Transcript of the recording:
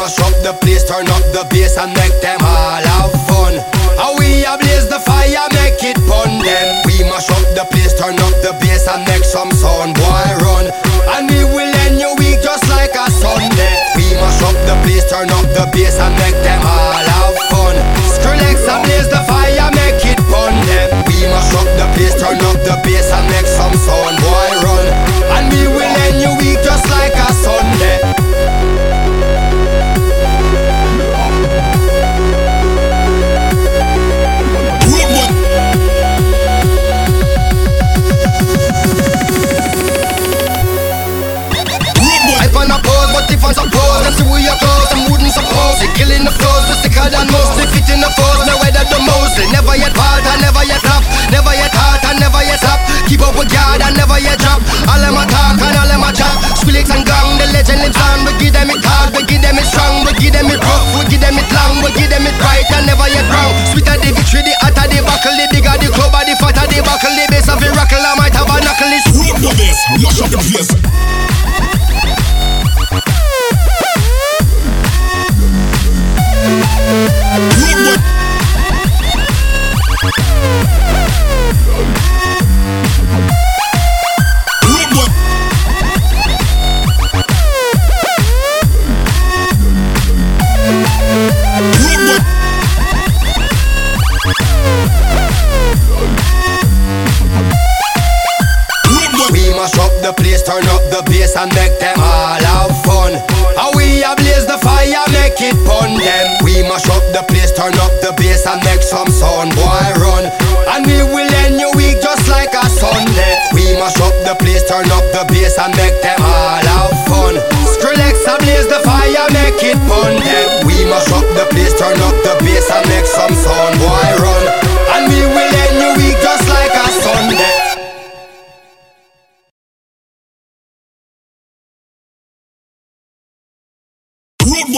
mash up the place, turn up the bass and make them all have fun. How we ablaze the fire, make it pun them. We mash up the place, turn up the bass and make some sound, boy run. And we will end your week just like a Sunday. We mash up the place, turn up the bass and make them all have fun. Skrillex ablaze the fire, make it pun them. We mash up the place, turn up the bass and make some sound, boy run. And we will end your week just like a Sunday. If I suppose, them see we are close, them wouldn't suppose. They killing the flows, we sicker than most. They fit in the foes, no weather the most. They never yet part and never yet flop, never yet hard and never yet stop. Keep up with God and never yet drop. All them a talk and all them a chat. Skrillex and gang, the legend lives on. We give them it hard, we give them it strong, we give them it rough, we give them it long, we give them it right and never yet wrong. Sweeter the victory, the hotter the buckle, the bigger the club, the fatter the buckle, the bass of the rockle. I might have a knuckle. It's rock the bass, mash up the place. We mash up the place, turn up the bass and make them all have fun. How we ablaze the fire, make it pun them. We mash up the place, turn up the bass and make some sound, boy run. And we will end your week just like a Sunday. We mash up the place, turn up the bass and make them all have fun. Skrillex ablaze the fire, make it pun them.